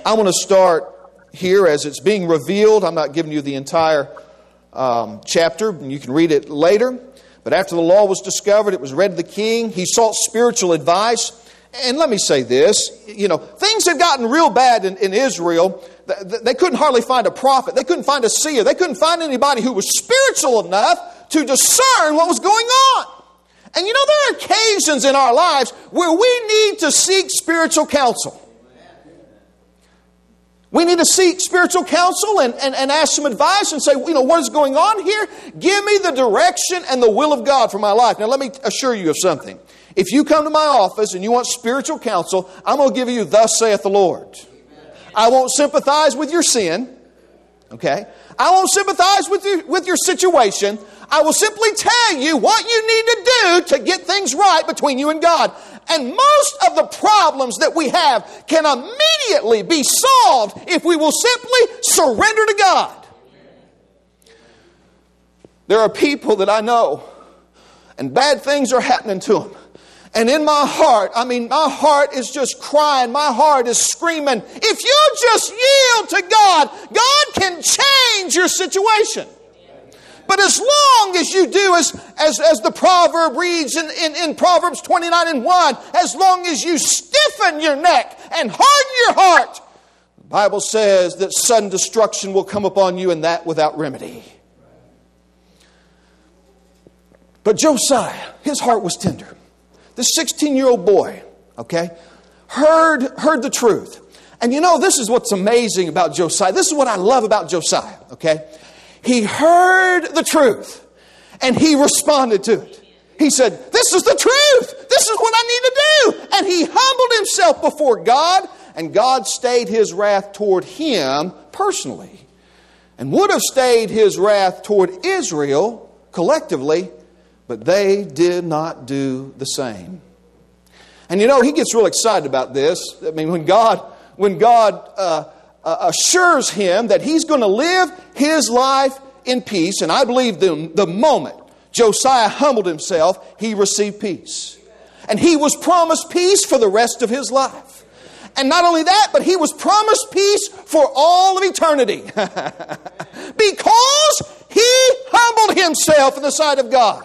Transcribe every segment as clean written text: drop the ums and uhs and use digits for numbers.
I want to start here as it's being revealed. I'm not giving you the entire chapter, and you can read it later. But after the law was discovered, it was read to the king. He sought spiritual advice. And let me say this, things had gotten real bad in Israel. They couldn't hardly find a prophet. They couldn't find a seer. They couldn't find anybody who was spiritual enough to discern what was going on. And there are occasions in our lives where we need to seek spiritual counsel. We need to seek spiritual counsel and ask some advice and say, what is going on here? Give me the direction and the will of God for my life. Now, let me assure you of something. If you come to my office and you want spiritual counsel, I'm going to give you thus saith the Lord. I won't sympathize with your sin. Okay? I won't sympathize with your situation. I will simply tell you what you need to do to get things right between you and God. And most of the problems that we have can immediately be solved if we will simply surrender to God. There are people that I know, and bad things are happening to them. And in my heart, my heart is just crying. My heart is screaming. If you just yield to God, God can change your situation. But as long as you do as the proverb reads in Proverbs 29:1, as long as you stiffen your neck and harden your heart, the Bible says that sudden destruction will come upon you, and that without remedy. But Josiah, his heart was tender. This 16-year-old boy, heard the truth. And this is what's amazing about Josiah. This is what I love about Josiah, He heard the truth and he responded to it. He said, this is the truth. This is what I need to do. And he humbled himself before God, and God stayed His wrath toward him personally, and would have stayed His wrath toward Israel collectively, but they did not do the same. And he gets real excited about this. When God assures him that he's going to live his life in peace, and I believe the moment Josiah humbled himself, he received peace. And he was promised peace for the rest of his life. And not only that, but he was promised peace for all of eternity. Because he humbled himself in the sight of God.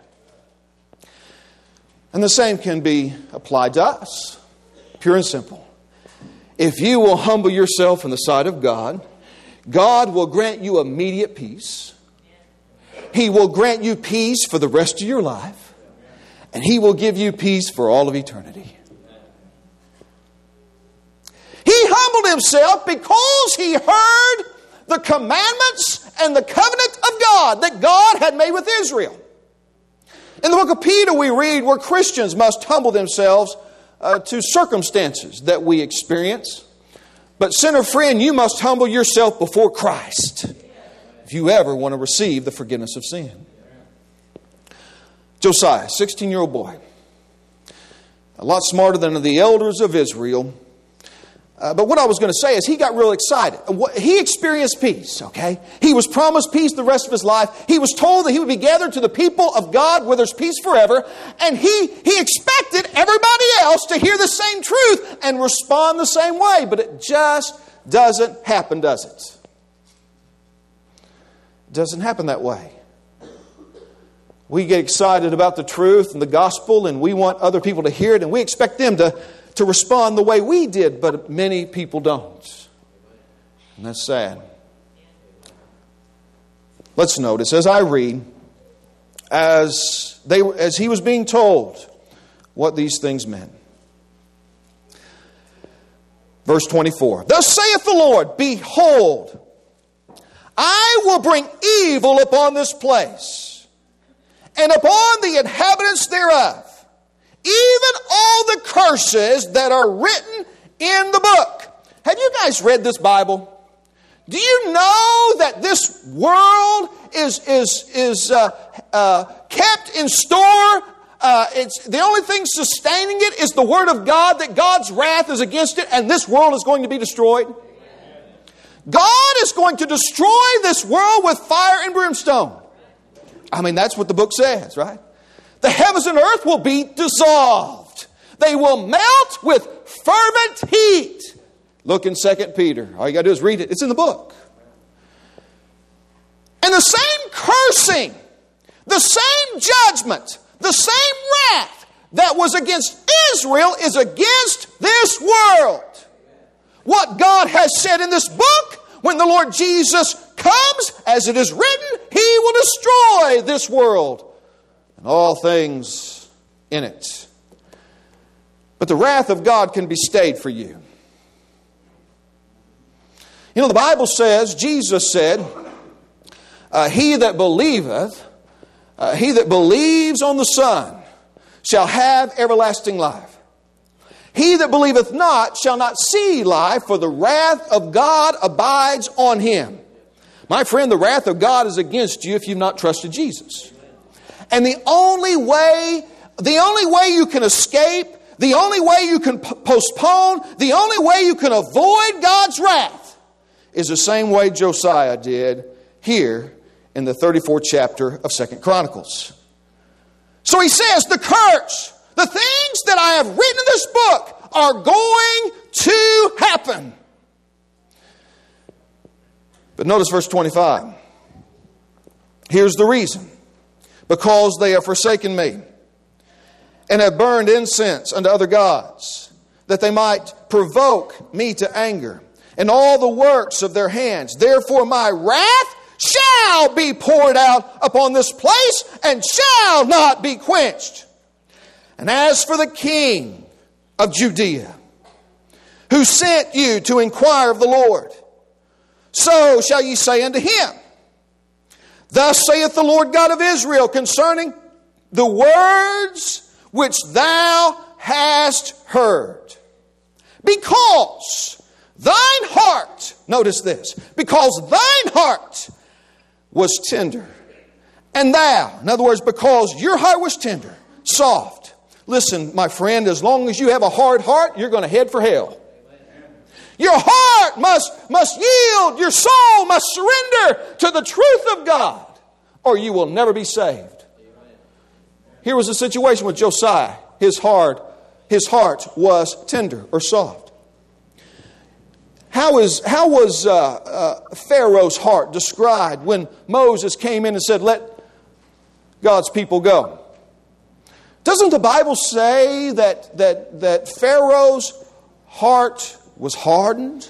And the same can be applied to us. Pure and simple. If you will humble yourself in the sight of God, God will grant you immediate peace. He will grant you peace for the rest of your life. And He will give you peace for all of eternity. He humbled Himself because He heard the commandments and the covenant of God that God had made with Israel. In the book of Peter we read where Christians must humble themselves to circumstances that we experience. But sinner friend, you must humble yourself before Christ if you ever want to receive the forgiveness of sin. Josiah, 16-year-old boy, a lot smarter than the elders of Israel. But what I was going to say is he got real excited. He experienced peace, He was promised peace the rest of his life. He was told that he would be gathered to the people of God where there's peace forever. And he expected everybody else to hear the same truth and respond the same way. But it just doesn't happen, does it? It doesn't happen that way. We get excited about the truth and the gospel, and we want other people to hear it, and we expect them to respond the way we did, but many people don't. And that's sad. Let's notice, as I read, as he was being told what these things meant. Verse 24. Thus saith the Lord, behold, I will bring evil upon this place, and upon the inhabitants thereof, even all the curses that are written in the book. Have you guys read this Bible? Do you know that this world is kept in store? It's the only thing sustaining it is the Word of God, that God's wrath is against it, and this world is going to be destroyed. God is going to destroy this world with fire and brimstone. That's what the book says, right? The heavens and earth will be dissolved. They will melt with fervent heat. Look in 2 Peter. All you got to do is read it. It's in the book. And the same cursing, the same judgment, the same wrath that was against Israel is against this world. What God has said in this book, when the Lord Jesus comes, as it is written, He will destroy this world and all things in it. But the wrath of God can be stayed for you. You know, the Bible says, Jesus said, he that believes on the Son shall have everlasting life. He that believeth not shall not see life, for the wrath of God abides on him. My friend, the wrath of God is against you if you've not trusted Jesus. And the only way you can escape, the only way you can postpone, the only way you can avoid God's wrath is the same way Josiah did here in the 34th chapter of 2 Chronicles. So he says, the curse, the things that I have written in this book are going to happen. But notice verse 25. Here's the reason. Because they have forsaken me and have burned incense unto other gods, that they might provoke me to anger, and all the works of their hands. Therefore my wrath shall be poured out upon this place, and shall not be quenched. And as for the king of Judea, who sent you to inquire of the Lord, so shall ye say unto him, Thus saith the Lord God of Israel concerning the words which thou hast heard. Because thine heart, notice this, because thine heart was tender, and thou, in other words, because your heart was tender, soft. Listen, my friend, as long as you have a hard heart, you're going to head for hell. Your heart must yield, your soul must surrender to the truth of God, or you will never be saved. Here was the situation with Josiah. His heart was tender or soft. How was Pharaoh's heart described when Moses came in and said, let God's people go? Doesn't the Bible say that Pharaoh's heart was hardened?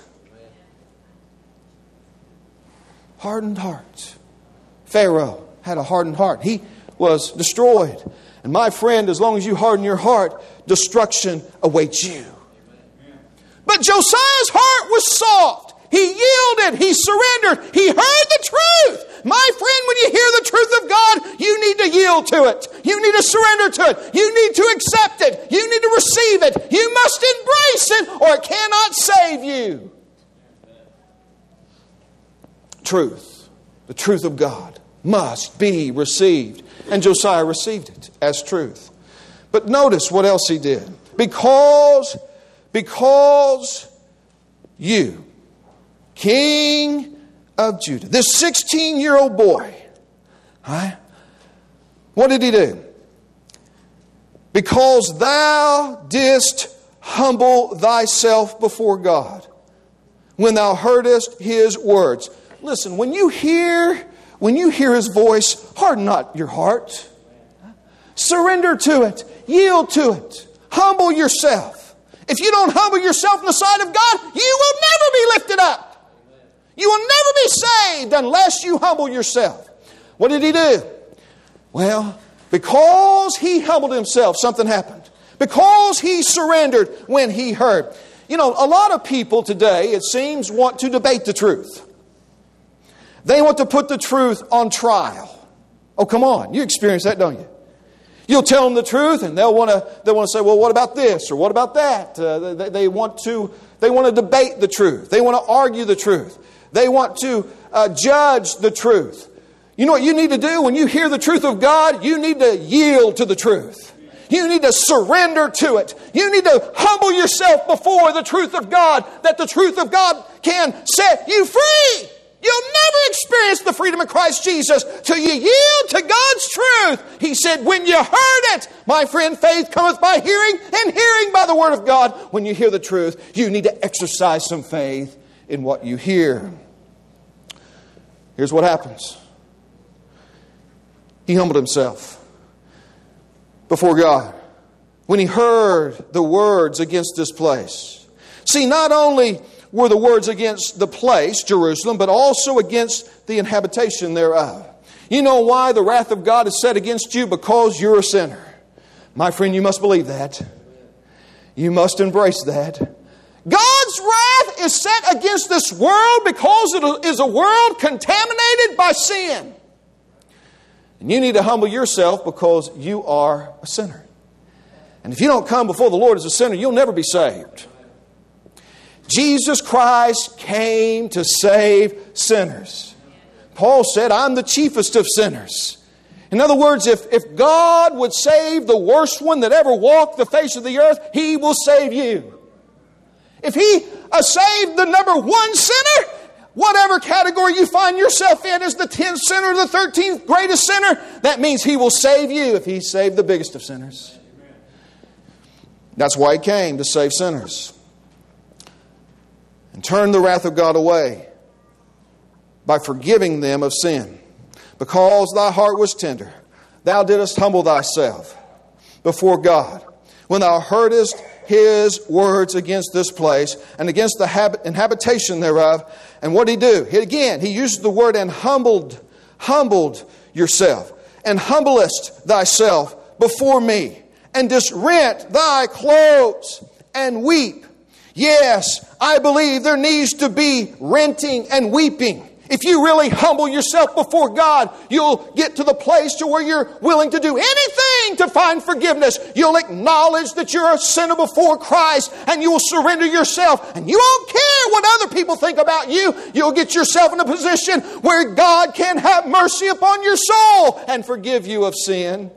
Hardened heart. Pharaoh had a hardened heart. He was destroyed. And my friend, as long as you harden your heart, destruction awaits you. But Josiah's heart was soft. He yielded. He surrendered. He heard the truth. My friend, when you hear the truth of God, you need to yield to it. You need to surrender to it. You need to accept it. You need to receive it. You must embrace it, or it cannot save you. Truth. The truth of God must be received. And Josiah received it as truth. But notice what else he did. Because you, King of Judah, this 16-year-old boy, right? What did he do? Because thou didst humble thyself before God, when thou heardest his words. Listen, when you hear his voice, harden not your heart. Surrender to it. Yield to it. Humble yourself. If you don't humble yourself in the sight of God, you will never be lifted up. You will never be saved unless you humble yourself. What did he do? Well, because he humbled himself, something happened. Because he surrendered when he heard. You know, a lot of people today, it seems, want to debate the truth. They want to put the truth on trial. Oh, come on. You experience that, don't you? You'll tell them the truth, and they'll want to say, well, what about this or what about that? They want to debate the truth. They want to argue the truth. They want to judge the truth. You know what you need to do when you hear the truth of God? You need to yield to the truth. You need to surrender to it. You need to humble yourself before the truth of God, that the truth of God can set you free. You'll never experience the freedom of Christ Jesus till you yield to God's truth. He said, when you heard it, my friend, faith cometh by hearing, and hearing by the word of God. When you hear the truth, you need to exercise some faith in what you hear. Here's what happens. He humbled himself before God when he heard the words against this place. See, not only were the words against the place, Jerusalem, but also against the inhabitation thereof. You know why the wrath of God is set against you? Because you're a sinner. My friend, you must believe that. You must embrace that. God's wrath is set against this world because it is a world contaminated by sin. And you need to humble yourself because you are a sinner. And if you don't come before the Lord as a sinner, you'll never be saved. Jesus Christ came to save sinners. Paul said, I'm the chiefest of sinners. In other words, if God would save the worst one that ever walked the face of the earth, He will save you. If He saved the number one sinner, whatever category you find yourself in as the 10th sinner or the 13th greatest sinner, that means He will save you if He saved the biggest of sinners. That's why He came, to save sinners. And turn the wrath of God away by forgiving them of sin. Because thy heart was tender, thou didst humble thyself before God, when thou heardest His words against this place, and against the habitation thereof. And what did He do? He used the word and humbled yourself, and humblest thyself before me, and didst rent thy clothes, and weep. Yes, I believe there needs to be renting and weeping. If you really humble yourself before God, you'll get to the place to where you're willing to do anything to find forgiveness. You'll acknowledge that you're a sinner before Christ, and you will surrender yourself, and you won't care what other people think about you. You'll get yourself in a position where God can have mercy upon your soul and forgive you of sin.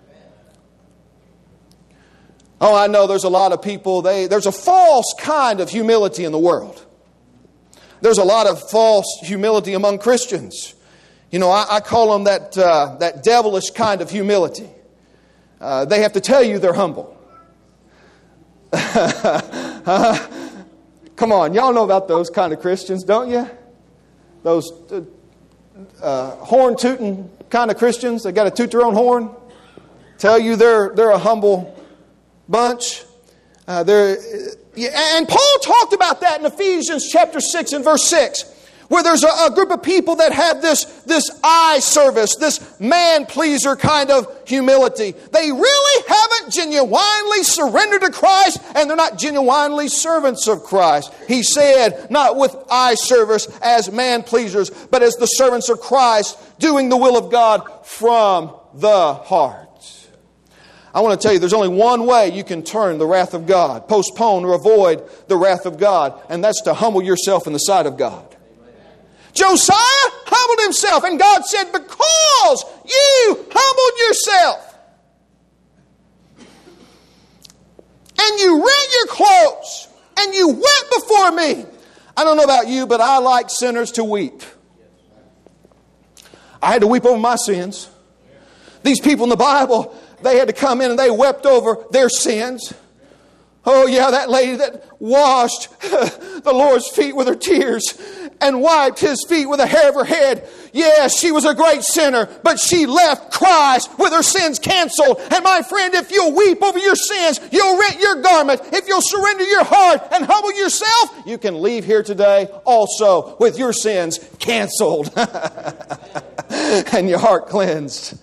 Oh, I know there's a lot of people, there's a false kind of humility in the world. There's a lot of false humility among Christians. You know, I call them that devilish kind of humility. They have to tell you they're humble. Come on, y'all know about those kind of Christians, don't you? Those horn-tooting kind of Christians. They got to toot their own horn. Tell you they're a humble bunch. And Paul talked about that in Ephesians chapter 6 and verse 6, where there's a group of people that have this eye service, this man-pleaser kind of humility. They really haven't genuinely surrendered to Christ, and they're not genuinely servants of Christ. He said, not with eye service as man-pleasers, but as the servants of Christ, doing the will of God from the heart. I want to tell you, there's only one way you can turn the wrath of God, postpone or avoid the wrath of God, and that's to humble yourself in the sight of God. Josiah humbled himself, and God said, because you humbled yourself, and you rent your clothes, and you wept before me. I don't know about you, but I like sinners to weep. I had to weep over my sins. These people in the Bible, they had to come in and they wept over their sins. Oh yeah, that lady that washed the Lord's feet with her tears and wiped His feet with the hair of her head. Yes, she was a great sinner, but she left Christ with her sins canceled. And my friend, if you'll weep over your sins, you'll rent your garment. If you'll surrender your heart and humble yourself, you can leave here today also with your sins canceled and your heart cleansed.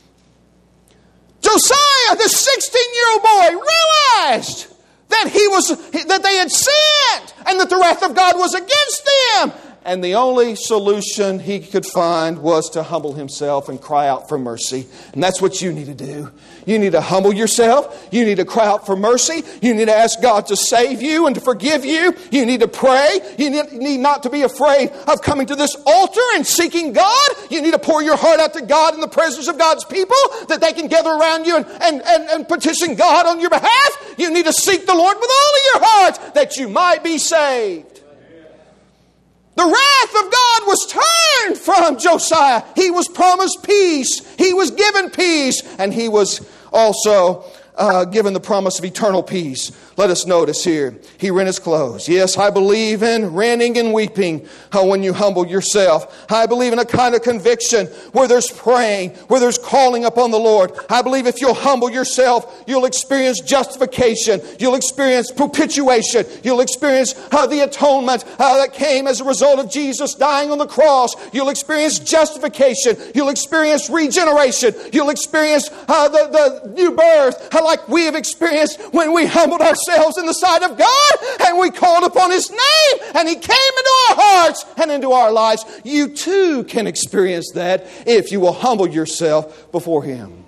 Josiah, the 16-year-old boy, realized that they had sinned and that the wrath of God was against them. And the only solution he could find was to humble himself and cry out for mercy. And that's what you need to do. You need to humble yourself. You need to cry out for mercy. You need to ask God to save you and to forgive you. You need to pray. You need not to be afraid of coming to this altar and seeking God. You need to pour your heart out to God in the presence of God's people, that they can gather around you and petition God on your behalf. You need to seek the Lord with all of your heart that you might be saved. The wrath of God was turned from Josiah. He was promised peace. He was given peace. And he was also given the promise of eternal peace. Let us notice here, he rent his clothes. Yes, I believe in renting and weeping when you humble yourself. I believe in a kind of conviction where there's praying, where there's calling upon the Lord. I believe if you'll humble yourself, you'll experience justification. You'll experience propitiation. You'll experience the atonement that came as a result of Jesus dying on the cross. You'll experience justification. You'll experience regeneration. You'll experience the new birth like we have experienced when we humbled ourselves in the sight of God and we called upon His name and He came into our hearts and into our lives. You too can experience that if you will humble yourself before Him.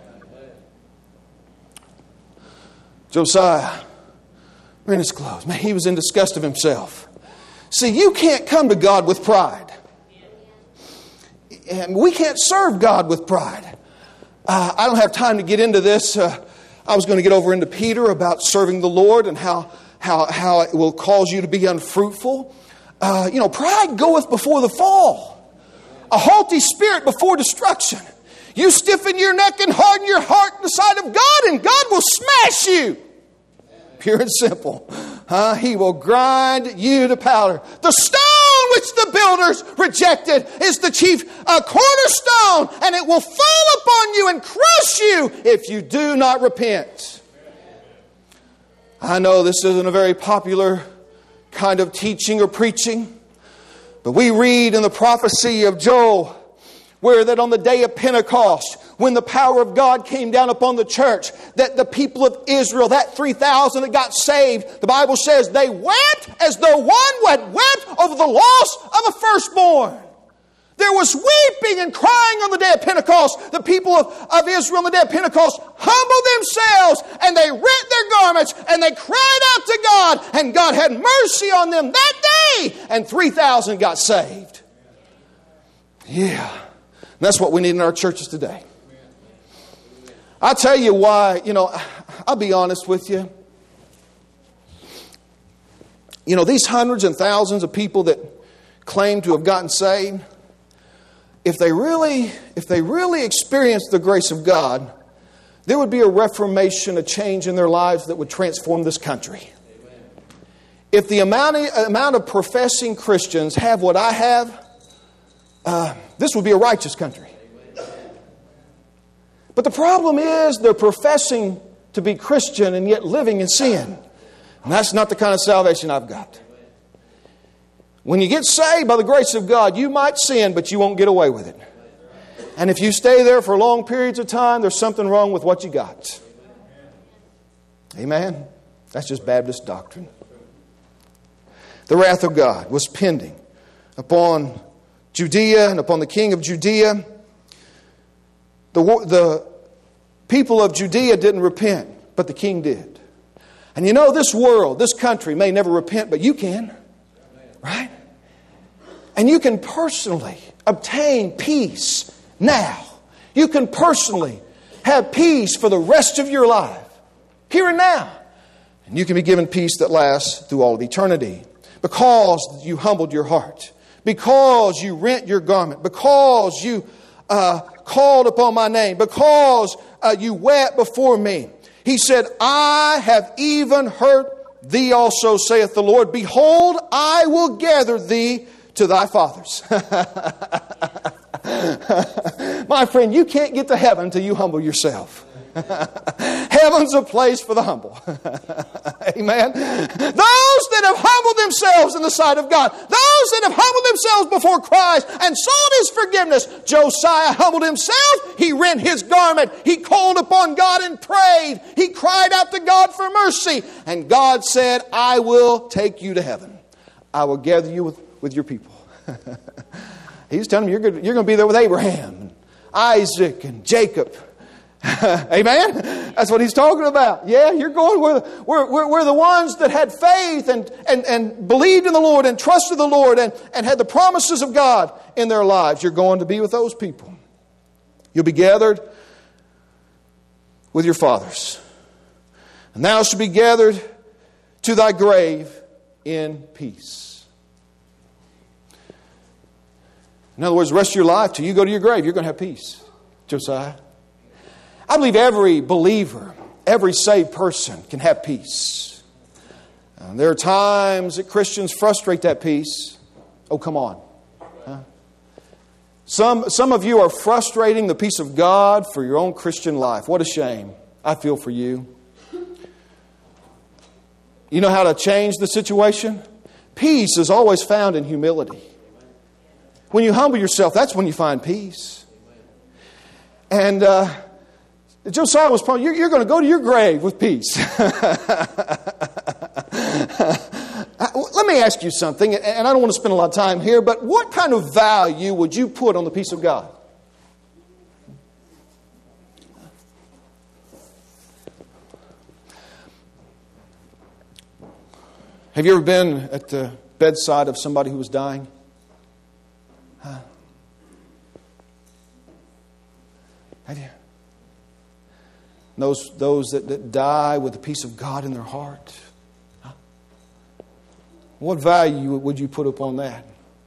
Josiah rent his clothes. Man, he was in disgust of himself. See, you can't come to God with pride. And we can't serve God with pride. I don't have time to get into this. I was going to get over into Peter about serving the Lord and how it will cause you to be unfruitful. Pride goeth before the fall. A haughty spirit before destruction. You stiffen your neck and harden your heart in the sight of God, and God will smash you. Pure and simple. He will grind you to powder. The stone which the builders rejected is the chief cornerstone, and it will fall upon you and crush you if you do not repent. I know this isn't a very popular kind of teaching or preaching, but we read in the prophecy of Joel where that on the day of Pentecost, when the power of God came down upon the church, that the people of Israel, that 3,000 that got saved, the Bible says they wept as though one had wept over the loss of a firstborn. There was weeping and crying on the day of Pentecost. The people of Israel on the day of Pentecost humbled themselves and they rent their garments and they cried out to God, and God had mercy on them that day, and 3,000 got saved. Yeah. That's what we need in our churches today. I'll tell you why, I'll be honest with you. These hundreds and thousands of people that claim to have gotten saved, if they really experienced the grace of God, there would be a reformation, a change in their lives that would transform this country. If the amount of professing Christians have what I have, this would be a righteous country. But the problem is they're professing to be Christian and yet living in sin. And that's not the kind of salvation I've got. When you get saved by the grace of God, you might sin, but you won't get away with it. And if you stay there for long periods of time, there's something wrong with what you got. Amen? That's just Baptist doctrine. The wrath of God was pending upon Judea and upon the king of Judea. The people of Judea didn't repent, but the king did. And this world, this country may never repent, but you can. Right? And you can personally obtain peace now. You can personally have peace for the rest of your life, here and now. And you can be given peace that lasts through all of eternity because you humbled your heart. Because you rent your garment, because you called upon my name, because you wept before me. He said, I have even heard thee also, saith the Lord. Behold, I will gather thee to thy fathers. My friend, you can't get to heaven until you humble yourself. Heaven's a place for the humble. Amen. Those that have humbled themselves in the sight of God, those that have humbled themselves before Christ and sought His forgiveness. Josiah humbled himself. He rent his garment. He called upon God and prayed. He cried out to God for mercy. And God said, I will take you to heaven. I will gather you with your people. He was telling them, you're going to be there with Abraham and Isaac and Jacob. Amen? That's what he's talking about. Yeah, you're going we're the ones that had faith and believed in the Lord and trusted the Lord and had the promises of God in their lives. You're going to be with those people. You'll be gathered with your fathers. And thou shalt be gathered to thy grave in peace. In other words, the rest of your life, till you go to your grave, you're going to have peace. Josiah. I believe every believer, every saved person can have peace. There are times that Christians frustrate that peace. Oh, come on. Huh? Some of you are frustrating the peace of God for your own Christian life. What a shame. I feel for you. You know how to change the situation? Peace is always found in humility. When you humble yourself, that's when you find peace. And Josiah was probably, you're going to go to your grave with peace. Let me ask you something, and I don't want to spend a lot of time here, but what kind of value would you put on the peace of God? Have you ever been at the bedside of somebody who was dying? Huh? Have you? Those that die with the peace of God in their heart. Huh? What value would you put upon that?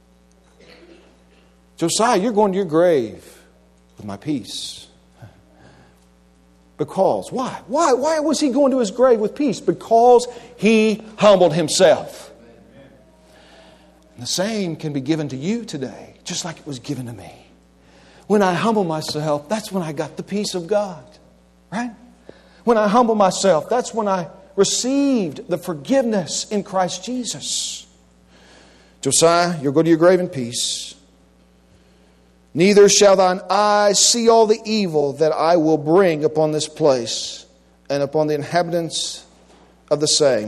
Josiah, you're going to your grave with my peace. Because, why? Why was he going to his grave with peace? Because he humbled himself. And the same can be given to you today, just like it was given to me. When I humble myself, that's when I got the peace of God. Right? When I humble myself, that's when I received the forgiveness in Christ Jesus. Josiah, you'll go to your grave in peace. Neither shall thine eyes see all the evil that I will bring upon this place and upon the inhabitants of the same.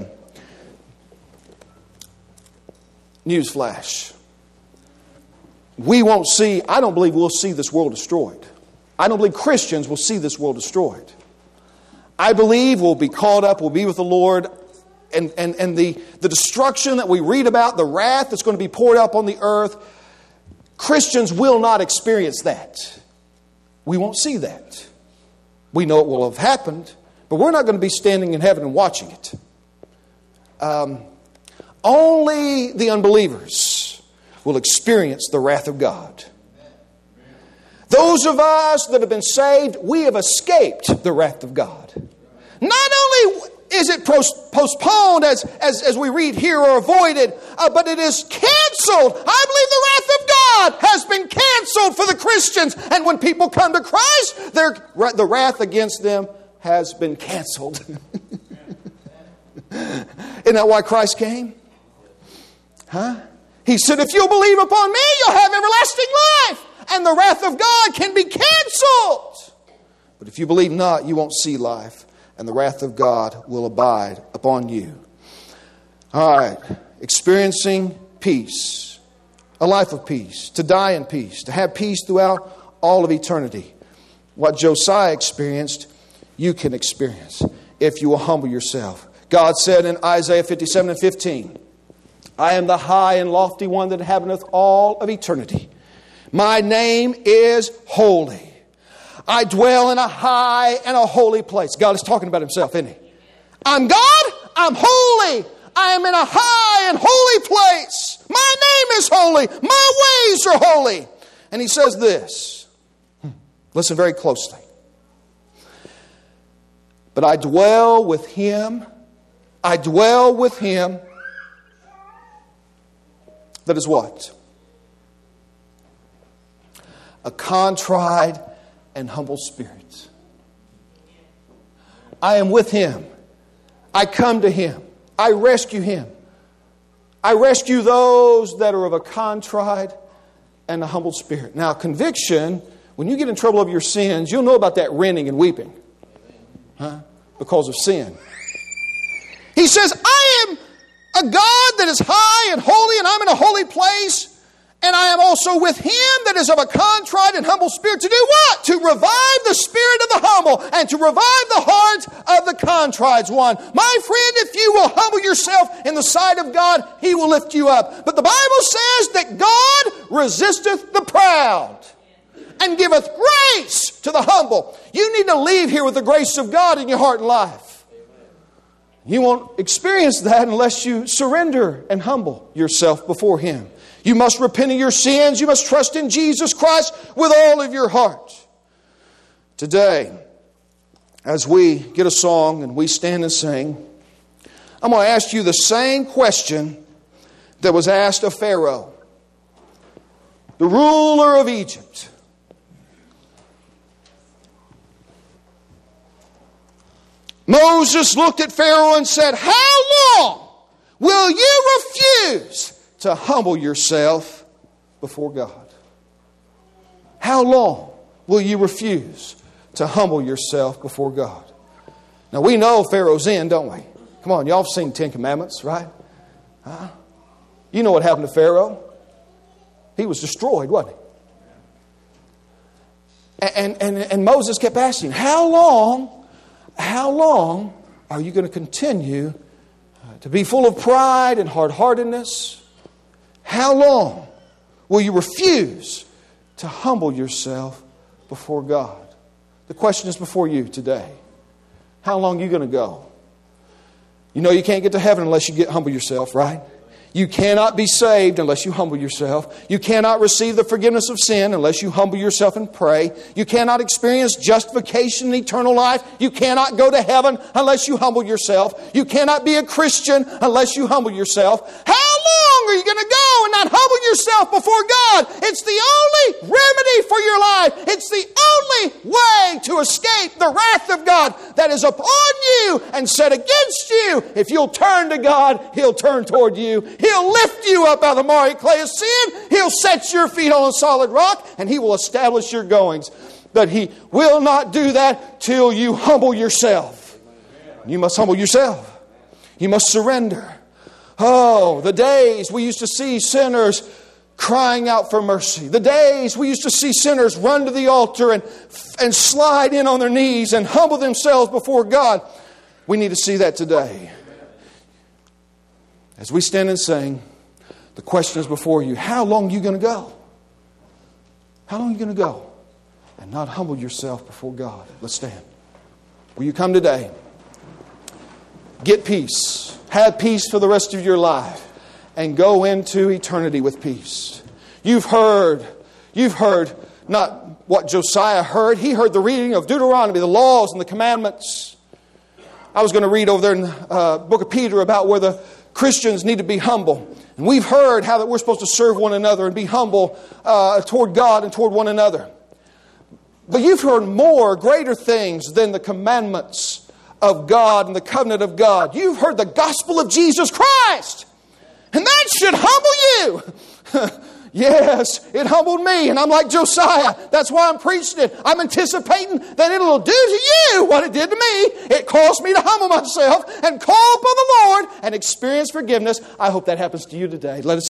Newsflash. We won't see, I don't believe we'll see this world destroyed. I don't believe Christians will see this world destroyed. I believe we'll be caught up, we'll be with the Lord, and the destruction that we read about, the wrath that's going to be poured out on the earth, Christians will not experience that. We won't see that. We know it will have happened, but we're not going to be standing in heaven and watching it. Only the unbelievers will experience the wrath of God. Those of us that have been saved, we have escaped the wrath of God. Not only is it postponed as we read here or avoided, but it is canceled. I believe the wrath of God has been canceled for the Christians. And when people come to Christ, the wrath against them has been canceled. Isn't that why Christ came? Huh? He said, if you'll believe upon me, you'll have everlasting life. And the wrath of God can be canceled. But if you believe not, you won't see life. And the wrath of God will abide upon you. All right. Experiencing peace. A life of peace. To die in peace. To have peace throughout all of eternity. What Josiah experienced, you can experience if you will humble yourself. God said in Isaiah 57:15, I am the high and lofty one that inhabiteth all of eternity. My name is holy. I dwell in a high and a holy place. God is talking about himself, isn't he? I'm God. I'm holy. I am in a high and holy place. My name is holy. My ways are holy. And he says this. Listen very closely. But I dwell with him. I dwell with him. That is what? A contrite and humble spirit. I am with him. I come to him. I rescue him. I rescue those that are of a contrite and a humble spirit. Now, conviction, when you get in trouble over your sins, you'll know about that renting and weeping. Huh? Because of sin. He says, I am a God that is high and holy, and I'm in a holy place. And I am also with him that is of a contrite and humble spirit. To do what? To revive the spirit of the humble and to revive the heart of the contrite one. My friend, if you will humble yourself in the sight of God, he will lift you up. But the Bible says that God resisteth the proud and giveth grace to the humble. You need to leave here with the grace of God in your heart and life. You won't experience that unless you surrender and humble yourself before Him. You must repent of your sins. You must trust in Jesus Christ with all of your heart. Today, as we get a song and we stand and sing, I'm going to ask you the same question that was asked of Pharaoh, the ruler of Egypt. Moses looked at Pharaoh and said, "How long will you refuse to humble yourself before God?" How long will you refuse to humble yourself before God? Now we know Pharaoh's end, don't we? Come on, y'all have seen 10 Commandments, right? You know what happened to Pharaoh. He was destroyed, wasn't he? And Moses kept asking, how long are you going to continue to be full of pride and hard-heartedness? How long will you refuse to humble yourself before God? The question is before you today. How long are you going to go? You know you can't get to heaven unless you humble yourself, right? You cannot be saved unless you humble yourself. You cannot receive the forgiveness of sin unless you humble yourself and pray. You cannot experience justification and eternal life. You cannot go to heaven unless you humble yourself. You cannot be a Christian unless you humble yourself. How long are you going to go and not humble yourself before God? It's the only remedy for your life. It's the only way to escape the wrath of God that is upon you and set against you. If you'll turn to God, He'll turn toward you. He'll lift you up out of the miry clay of sin. He'll set your feet on a solid rock, and He will establish your goings. But He will not do that till you humble yourself. You must humble yourself. You must surrender. Oh, the days we used to see sinners crying out for mercy. The days we used to see sinners run to the altar and slide in on their knees and humble themselves before God. We need to see that today. As we stand and sing, the question is before you, how long are you going to go? How long are you going to go and not humble yourself before God? Let's stand. Will you come today? Get peace. Have peace for the rest of your life. And go into eternity with peace. You've heard not what Josiah heard. He heard the reading of Deuteronomy, the laws and the commandments. I was going to read over there in the book of Peter about where the Christians need to be humble. And we've heard how that we're supposed to serve one another and be humble toward God and toward one another. But you've heard more, greater things than the commandments of God and the covenant of God. You've heard the gospel of Jesus Christ. And that should humble you. Yes, it humbled me. And I'm like Josiah. That's why I'm preaching it. I'm anticipating that it'll do to you what it did to me. It caused me to humble myself and call upon the Lord and experience forgiveness. I hope that happens to you today. Let us